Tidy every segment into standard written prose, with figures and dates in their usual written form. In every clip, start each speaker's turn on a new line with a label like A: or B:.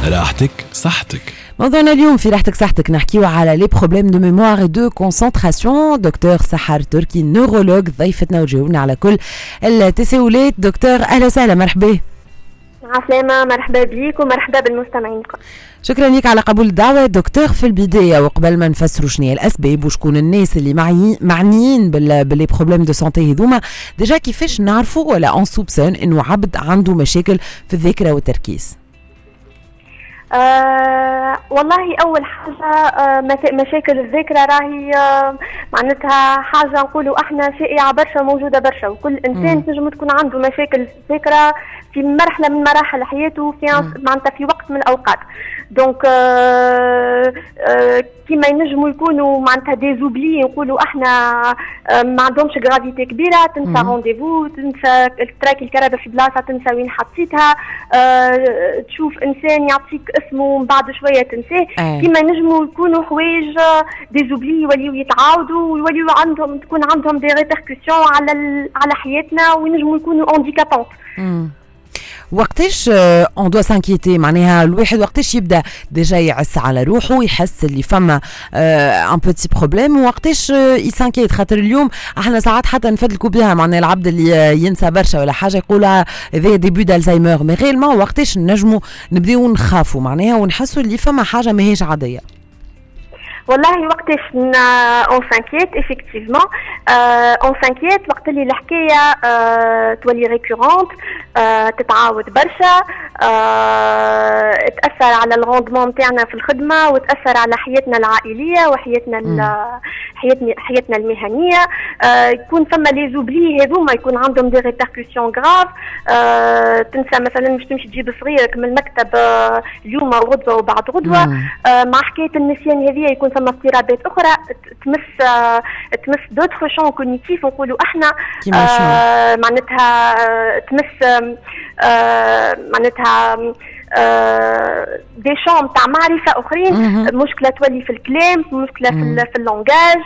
A: راحتك صحتك.
B: موضوعنا اليوم في راحتك صحتك نحكيو على لي بروبليم دو ميموار دو كونسنتراسيون. دكتور سحر تركي نورولوج ضيفتنا وجاوبنا على كل التساؤلات. دكتور اهلا وسهلا، مرحبا.
C: عسلامة، مرحبا بيك ومرحبا بالمستمعين.
B: شكرا لك على قبول الدعوة. دكتور، في البداية وقبل ما نفسروا شنو هي الأسباب وشكون الناس اللي معنيين باللي بروبليم دو سانتي هذوما، ديجا كيفاش نعرفوا ولا اون سوبسون انه عبد عنده مشاكل في الذاكرة والتركيز؟
C: والله أول حاجة مشاكل الذاكرة راهي معناتها حاجة نقولوا احنا شائعة برشا، موجودة برشا، وكل إنسان تنجم تكون عنده مشاكل الذاكرة في مرحلة من مراحل حياته، في معناتها في وقت من الأوقات. دونك كيما ينجموا يكونوا معناتها ديزوبلي، نقولوا احنا ما عندهمش غرافيتي كبيره، تنسى رونديفو، تنسى تراكي الكرابه في بلاصه، تنسى وين حطيتها، تشوف انسان يعطيك اسمه ومن بعد شويه تنساه. كيما ينجموا يكونوا حوايج ديزوبلي يوليو يتعاودوا ويوليو تكون عندهم دي ريبركسيون على حياتنا، وينجموا يكونوا انديكابونت.
B: وقتاش اون دو سانكيتي، معناها الواحد وقتاش يبدا ديجا يعس على روحه، يحس اللي فما ان بوتي بروبليم، وقتاش يسانكيت؟ خاطر اليوم احنا ساعات حتى نفدلكوا بها، معناها العبد اللي ينسى برشا ولا حاجه يقول هذا ديبي دالزهايمر، مي غيرمون وقتاش نجموا نبداو نخافوا معناها ونحسوا اللي فما حاجه ماهيش عاديه؟
C: والله وقتاش اون سانكيت افكتيفمون، اون سانكيت وقت اللي الحكايه تولي ريكورونت، تتعاود برشا، تاثر على الروندمون نتاعنا في الخدمه، وتاثر على حياتنا العائليه وحياتنا حياتنا المهنيه. يكون فما لي زوبلي هذوما يكون عندهم دي ريبركسيون غراف. تنسى مثلا مش تمشي تجيب صغيرك من المكتب اليوم وغدوه وبعد غدوه. مع حكايه النسيان هذه يكون فما اضطرابات اخرى تمس دوتر شون كوغنيتيف نقولوا احنا، معناتها تمس معناتها دي شون تاع معرفه اخرين. مشكله تولي في الكلام، مشكله في اللونجاج،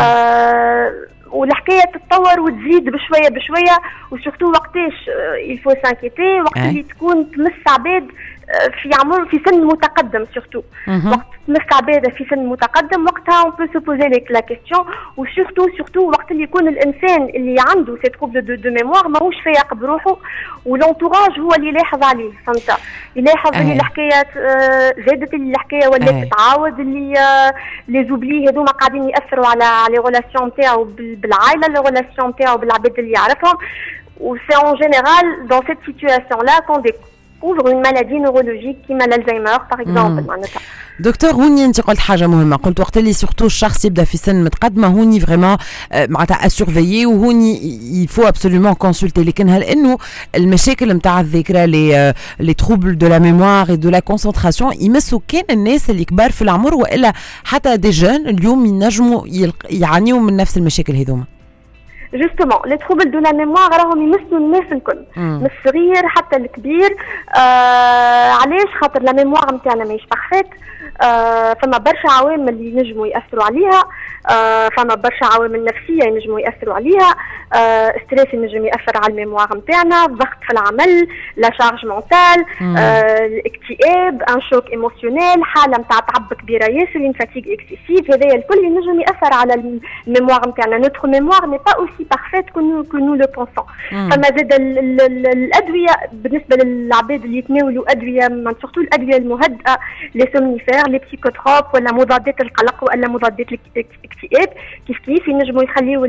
C: والحكايه تتطور وتزيد بشويه بشويه. وسورتو وقتاش يلفو سانكيتي وقت اللي تكون تمس عباد في سن متقدم، سورتو وقت تمس عباده في سن متقدم، وقتها اون بو سو بوزي لا كيستيون. وسورتو وقت اللي يكون الانسان اللي عنده سي تروبل دو ميموار ماهوش فايق بروحه، ولونتوراج هو اللي يلاحظ عليه، فهمت؟ يلاحظ اللي الحكايه زادت، اللي الحكايه ولات تتعاود، اللي لي زوبلي هذوما قاعدين ياثروا على لي ريلاسيون نتاعو بالعائله، لي ريلاسيون نتاعو بالعباد اللي يعرفهم. وسي اون جينيرال دون سيت سيتوياسيون لا كون découvre une maladie neurologique كيما الزهايمر باغ اكزومبل. معناتها
B: دكتور هوني انت قلت حاجه مهمه، قلت وقت اللي سورتو الشخص يبدا في سن متقدمه هوني فريمون معناتها اسورفيي، وهوني يفو ابسولومون كونسلتي. لكن هل انه المشاكل نتاع الذاكره لي تروبل دو لا ميموار اي دو لا كونسنتراسيون يمسوا كان الناس اللي كبار في العمر، والا حتى دي جون اليوم ينجموا يعانيوا من نفس المشاكل هذوما؟
C: جوستومون لي تروبل دو لا ميموار راهم يمسوا الناس الكل، من الصغير حتى الكبير. علاش؟ خاطر لا ميموار نتاعنا ماهيش بارفيت، فما برشا عوامل اللي ينجموا ياثروا عليها، فما برشا عوامل نفسيه ينجموا ياثروا عليها. ستريس ينجم ياثر على الميموار نتاعنا، ضغط في العمل، لا شارج مونتال، الاكتئاب، ان شوك ايموسيونيل، حاله نتاع تعب كبيره ياسر، une fatigue excessive. هذايا الكل ينجم ياثر على الميموار نتاعنا. نوتر ميموار ني با اوسي بارفيت كو نو لو بونسون. فما زاد الادويه بالنسبه للعباد اللي يتناولوا ادويه، سورتو الادويه المهدئه، لي سومنيفير، لي بسيكوتروب، ولا مضادات القلق ولا مضادات الاكتئاب، كيف ينجموا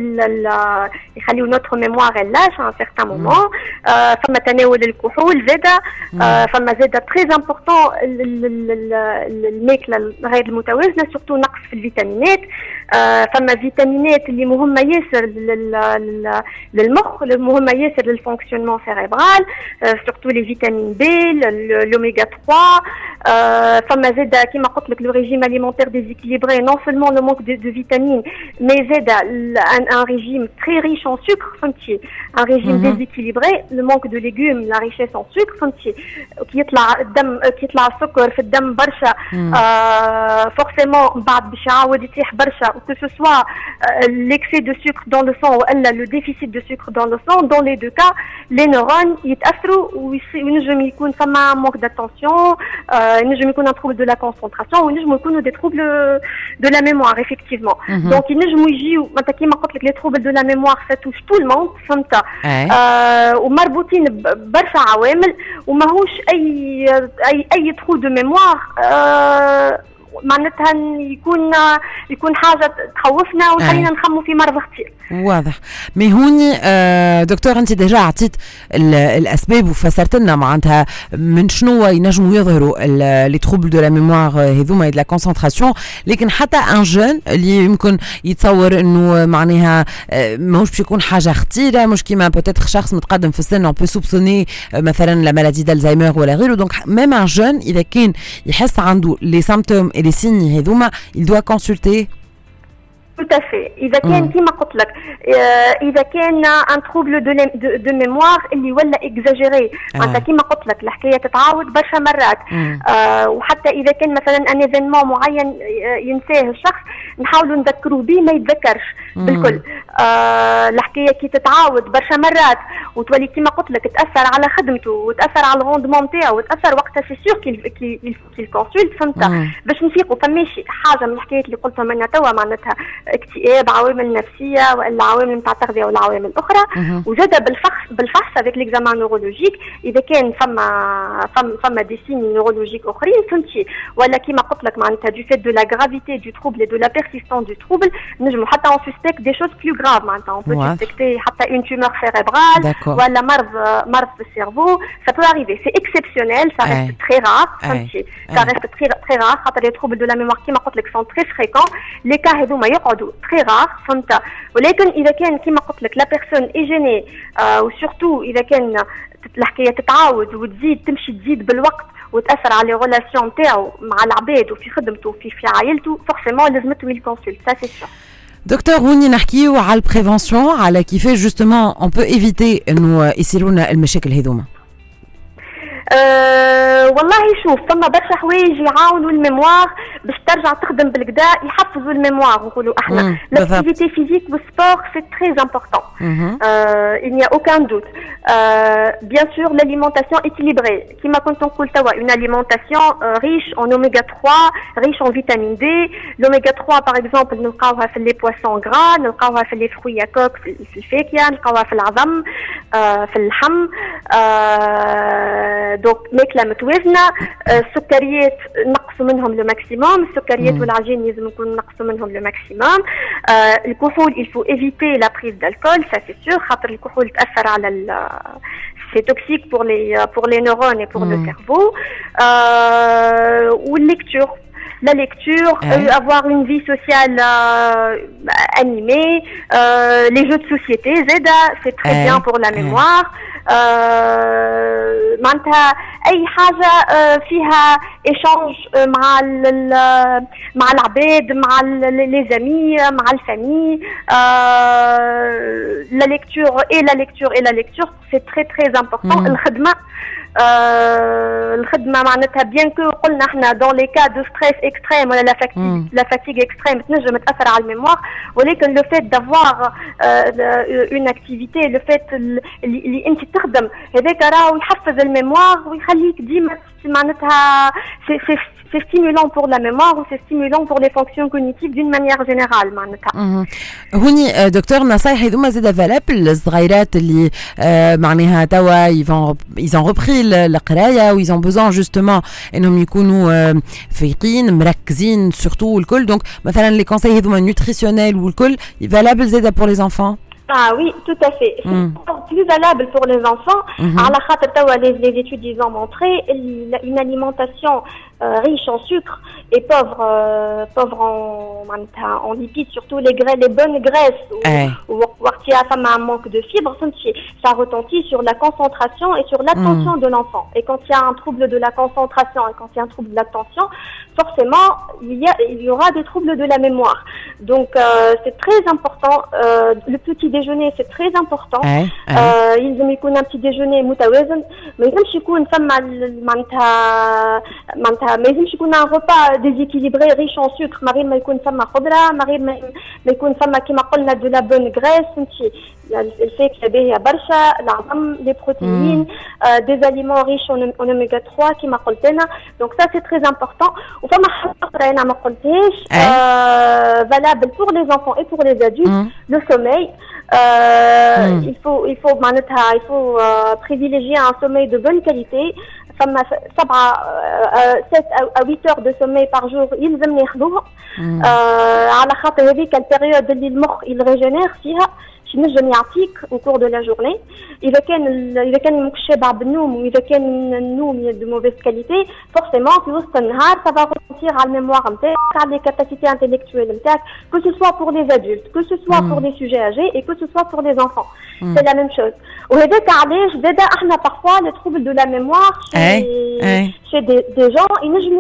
C: يخليو نوتر ميموار لاش ان سيغتان مومون. فما تناول الكحول زاده، فما زاده تري امبورطون الماكله غير المتوازنه، سورتو نقص في الفيتامينات. فما فيتامينات اللي مهمه ياسر للمخ، مهمه ياسر للفونكسيونمون سيريبرال، سورتو لي فيتامين بي، الاوميغا 3. فما زاده كيما قلت لك لو ريجيم اليمونتير ديزيكيليبري، نون سولمون لو مونك دو فيتامين، مي زاده ان ريجيم تري ريش ان سكر، فهمتي؟ ان ريجيم ديزيكيليبري، لو مونك دو ليغوم، لا ريشيس ان سكر، فهمتي؟ كي يطلع السكر في الدم برشا، فورسيمون بعد باش يعاود يطيح برشا، que ce soit l'excès de sucre dans le sang ou le déficit de sucre dans le sang. Dans les deux cas, les neurones يتأثروا وينجم يكون فما manque d'attention, ينجم يكون un trouble de la concentration وينجم يكونوا des troubles de la mémoire effectivement. Donc ينجموا يجيو معناتها كيما قلت لك les troubles de la mémoire ça touche tout le monde فهمت ومربوطين برشا عوامل وماهوش اي trou de mémoire معناتها يكون حاجه تخوفنا وتخلينا نخموا في مرض خطير.
B: واضح. مي هوني دكتور انت ديجا عطيت الاسباب وفسرت لنا معناتها من شنو ينجموا يظهروا لي تروبل دو لا ميموار هذوما دو لا كونسنتراسيون، لكن حتى ان جون اللي يمكن يتصور انه معناها ماهوش باش يكون حاجه خطيره، مش كيما بوتيتر شخص متقدم في السن اون بو سوبسوني مثلا لا مالادي دالزهايمر ولا غيره. دونك ميم ان جون اذا كان يحس عنده لي سيمبتوم et les signes هذوما il doit consulter.
C: Tout à fait. إذا كان كيما قلت لك إذا كان un trouble de mémoire اللي ولا exagéré معناتها كيما قلت لك الحكاية تتعاود برشا مرات وحتى إذا كان مثلا ان événement معين ينساه الشخص نحاولوا نذكروه به ما يتذكرش بالكل. الحكاية كي تتعاود برشا مرات وتولي كيما قلت لك تأثر على خدمته وتأثر على الروندمون نتاعو وتأثر وقتها سي سور كيل كونسولت فهمت باش نفيقوا فماش حاجة من الحكايات اللي قلتها من توا معناتها اكتئاب عوامل نفسيه ولا عوامل نتاع تغذيه ولا عوامل اخرى وزاد بالفحص avec l'examen neurologique اذا كان فما دي سين نورولوجيك اخرين فهمتي ولا كيما قلت لك معناتها du fait de la gravité du trouble et de la persistance du trouble نجمو حتى on suspecte des choses plus graves معناتها on peut suspecter حتى une tumeur cérébrale ولا مرض في السيرفو ça peut arriver c'est exceptionnel ça reste très rare فهمتي ça reste très rare خاطر les troubles de la mémoire كيما قلت لك sont très fréquents les cas هذوما يقعدوا très rare فهمت ولكن اذا كان كيما قلت لك لا بيرسون اي جيني وسورتو اذا كان الحكايه تتعاود وتزيد تزيد بالوقت وتاثر على ريلاسيون نتاعو مع العباد وفي خدمته وفي عائلته فورسيمون لازمته يكونسلت ça c'est sûr.
B: دكتور هوني نحكيو على البريفونسيون على كيفاش جوستومون اون بو ايفيتي انه يصيروا لنا المشاكل هذوما.
C: والله شوف فما برشا حوايج يعاونوا الميموار باش ترجع تخدم بالكدا يحفزوا الميموار نقولوا احنا l'activité physique le sport c'est très important il n'y a aucun doute bien sûr l'alimentation équilibrée كما كنت نقول توا une alimentation riche en oméga 3 riche en vitamine D l'oméga 3 par exemple نلقاوها في les poissons gras نلقاوها في les fruits à coque في الفاكهه نلقاوها في العظم في اللحم دونك ماكله متوازنه السكريات نقصوا منهم لو ماكسيموم السكريات والعجين لازم نكون نقصوا منهم لو ماكسيموم الكحول il faut éviter la prise d'alcool ça c'est sûr خاطر الكحول تاثر على c'est toxique pour les neurones et pour le cerveau ou lecture la lecture, avoir une vie sociale animée, les jeux de société, c'est très bien pour la mémoire. معناتها اي حاجه فيها ايشانج مع العباد مع لي زامي مع الفامي la lecture c'est très important. الخدمه معناتها بيان كو قلنا احنا دون لي كا دو ستريس اكستريم ولا لا فاتيغ اكستريم تنجم تاثر على الميموار ولكن لو فيت دافوار اون اكتيفيتي لو فيت اللي انت تخدم هذاك راهو يحفز الميموار ويخليك ديما معناتها c'est stimulant pour la mémoire ou c'est stimulant pour les fonctions cognitives d'une manière générale معناتها.
B: هوني دكتور نصايح هذوما زاده فالابل الصغيرات اللي معناها توا ils ont repris القرايه و ils ont besoin justement انهم يكونوا فايقين مركزين سورتو الكل دونك مثلا لي كونساي هذوما نوتريسيونيل والكل فالابل زاده pour les enfants.
C: Ah oui, tout à fait. C'est plus valable pour les enfants. على خاطر توا les études ils ont montré une alimentation riche en sucre et pauvre en lipides, surtout les bonnes graisses ou un manque de fibres, ça retentit sur la concentration et sur l'attention de l'enfant. Et quand il y a un trouble de la concentration et quand il y a un trouble de l'attention, forcément il y aura des troubles de la mémoire. Donc c'est très important. Le petit déjeuner c'est très important. يلزم يكون un petit déjeuner متوازن، ما يلزمش يكون فما معناتها ما يلزمش يكون ان غوبا ديزيكيليبري ريش اون سكر من غير ما يكون فما خضره، من غير ما يكون فما كيما قلنا دو لا بون غريس، فهمتي الفاكهه باهيه برشا، العظم، لي بروتيين، دي اليمون ريش اون اوميغا 3 كيما قلت انا. دونك سا سي تري امبورطون. وفما حاجه اخرى انا ما قلتهاش valable pour les enfants et pour les adultes, le sommeil. Il faut privilégier un sommeil de bonne qualité. 7 à 8 heures de sommeil par jour يلزم ناخذوها على خاطر هذيك البيريود اللي المخ يريجينير فيها شي نجم يعطيك au cours de la journée. إذا كان ماكش شابع بالنوم وإذا كان النوم دو موفيز كاليتي فورسيمون في وسط النهار ça va ressentir على الميموار نتاعك، على les capacités intellectuelles نتاعك، que ce soit pour les adultes, que ce soit pour les sujets âgés et que ce soit pour les enfants. C'est la même chose. وهذاك علاش زادا احنا parfois les troubles de la mémoire chez des gens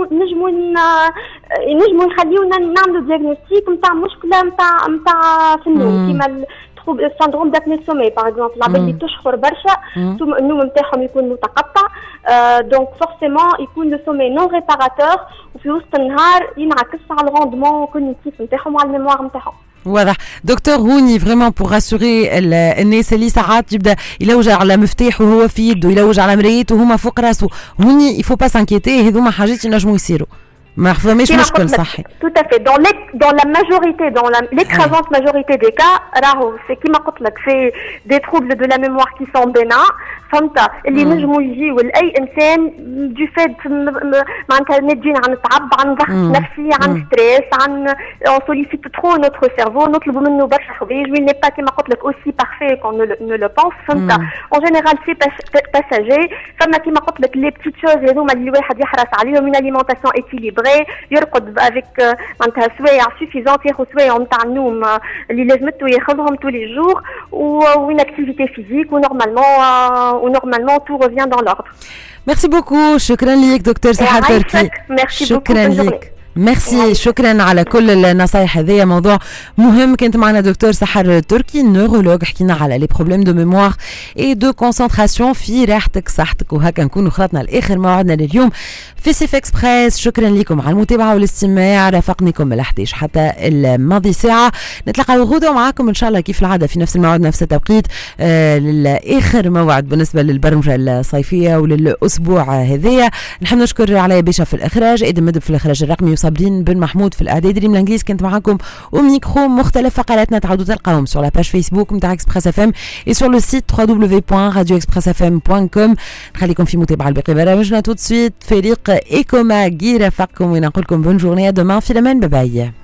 C: ينجموا يخليونا نعملوا diagnostic نتاع مشكلة نتاع في النوم كيما syndrome d'apnée de sommeil par exemple. العباد اللي تشخر برشا النوم نتاعهم يكون متقطع، دونك فورسيمون يكون لو سومي نون ريباراتور وفي وسط النهار ينعكس على الروندمون كوغنيتيف نتاعهم وعلى الميموار نتاعهم.
B: واضح. دكتور هوني فريمون بور راسوري الناس اللي ساعات يبدا يلوج على مفتاح وهو في يده، يلوج على مرايته وهما فوق راسه، هوني يفو با سانكيتي، هذوما حاجات ينجموا يصيروا، ما فماش مشكل صحي.
C: Tout à fait. Dans la majorité, l'écrasante majorité des cas, c'est كيما قلت لك c'est des troubles de la mémoire qui sont bénins. فهمت اللي نجموا يجيو لاي انسان دو فيت معناتها نادين عن تعب، عن ضغط نفسي، عن ستريس، عن on sollicite trop notre cerveau، نطلبوا منه برشا حوايج، وي ني با كيما قلت لك aussi parfait qu'on ne le pense. فهمت en général c'est passager. فما كيما قلت لك لي بتيت شوز هذوما اللي الواحد يحرص عليهم، من alimentation équilibrée، يرقد avec معناتها سوايع suffisante، ياخذ سوايع نتاع النوم اللي لازمته ياخذهم tous les jours، ou une activité physique، ou normalement tout revient dans l'ordre.
B: Merci beaucoup. شكرا ليك دكتور سحر تركي. شكرا ليك. ميرسي، شكرا على كل النصايح. هذه موضوع مهم. كانت معنا دكتور سحر تركي نورولوج، حكينا على لي بروبليم دو ميموار اي دو كونسنتراسيون في راحتك صحتك. وهكا نكونوا خلطنا لاخر موعدنا لليوم في سيف اكسبريس. شكرا لكم على المتابعه والاستماع، رافقنيكم من 11 حتى الماضي ساعه. نتلاقاو غدوه معاكم ان شاء الله كيف العاده في نفس الموعد نفس التوقيت، للاخر موعد بالنسبه للبرمجه الصيفيه وللاسبوع هذايا. نحب نشكر علي باشا في الاخراج، ادم مدب في الاخراج الرقمي، صابرين بن محمود في الاعداد. ريم الانجليز كنت معكم وميكرو. مختلف فقراتنا تعودوا تلقاهم sur la page Facebook نتاع اكسبريس اف ام et sur le site www.radioexpressfm.com. نخليكم في متابعه لباقي برامجنا. tout de suite فريق ايكوما جي رافقكم ونقول لكم بون جورني. à demain في الامان. باي باي.